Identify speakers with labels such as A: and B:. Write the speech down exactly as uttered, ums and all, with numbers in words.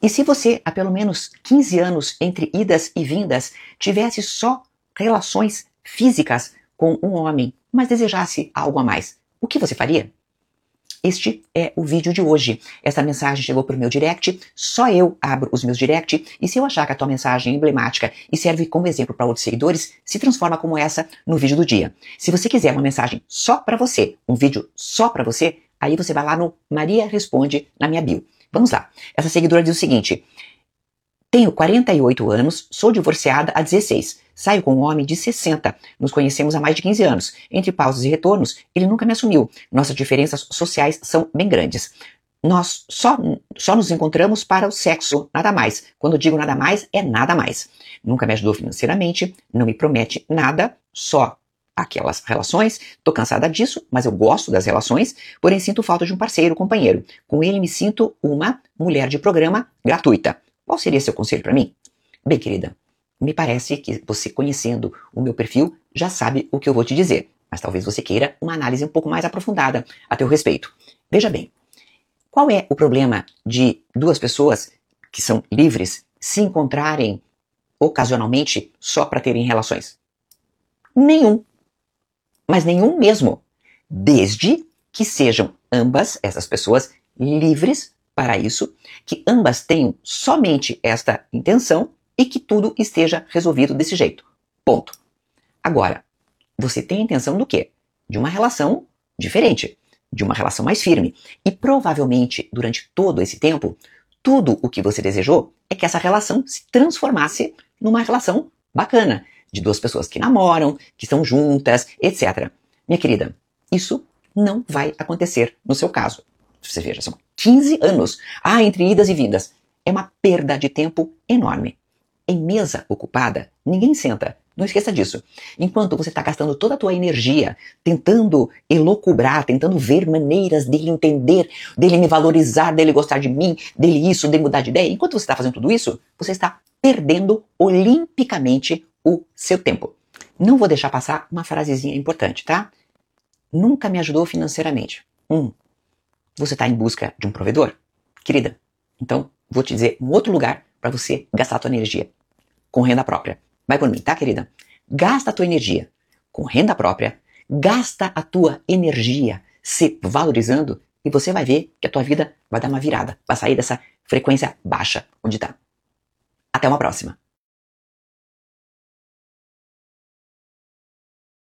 A: E se você, há pelo menos quinze anos, entre idas e vindas, tivesse só relações físicas com um homem, mas desejasse algo a mais, o que você faria? Este é o vídeo de hoje. Essa mensagem chegou por meu direct, só eu abro os meus direct, e se eu achar que a tua mensagem é emblemática e serve como exemplo para outros seguidores, se transforma como essa no vídeo do dia. Se você quiser uma mensagem só para você, um vídeo só para você, aí você vai lá no Maria Responde na minha bio. Vamos lá. Essa seguidora diz o seguinte: tenho quarenta e oito anos, sou divorciada há dezesseis. Saio com um homem de sessenta. Nos conhecemos há mais de quinze anos. Entre pausas e retornos, ele nunca me assumiu. Nossas diferenças sociais são bem grandes. Nós só, só nos encontramos para o sexo, nada mais. Quando digo nada mais, é nada mais. Nunca me ajudou financeiramente, não me promete nada, só aquelas relações. Tô cansada disso, mas eu gosto das relações, porém sinto falta de um parceiro, companheiro. Com ele me sinto uma mulher de programa gratuita. Qual seria seu conselho para mim? Bem, querida, me parece que você, conhecendo o meu perfil, já sabe o que eu vou te dizer. Mas talvez você queira uma análise um pouco mais aprofundada a teu respeito. Veja bem, qual é o problema de duas pessoas que são livres se encontrarem ocasionalmente só para terem relações? Nenhum. Mas nenhum mesmo. Desde que sejam ambas, essas pessoas, livres para isso, que ambas tenham somente esta intenção e que tudo esteja resolvido desse jeito. Ponto. Agora, você tem a intenção do quê? De uma relação diferente, de uma relação mais firme. E provavelmente, durante todo esse tempo, tudo o que você desejou é que essa relação se transformasse numa relação bacana, de duas pessoas que namoram, que estão juntas, etcétera. Minha querida, isso não vai acontecer no seu caso. Você veja, são quinze anos. Ah, entre idas e vindas. É uma perda de tempo enorme. Em mesa ocupada, ninguém senta. Não esqueça disso. Enquanto você está gastando toda a tua energia tentando elocubrar, tentando ver maneiras dele entender, dele me valorizar, dele gostar de mim, dele isso, dele mudar de ideia, enquanto você está fazendo tudo isso, você está perdendo olimpicamente o seu tempo. Não vou deixar passar uma frasezinha importante, tá? Nunca me ajudou financeiramente. Um, você está em busca de um provedor? Querida, então vou te dizer um outro lugar para você gastar a tua energia. Com renda própria. Vai por mim, tá, querida? Gasta a tua energia com renda própria, gasta a tua energia se valorizando e você vai ver que a tua vida vai dar uma virada, vai sair dessa frequência baixa onde tá. Até uma próxima.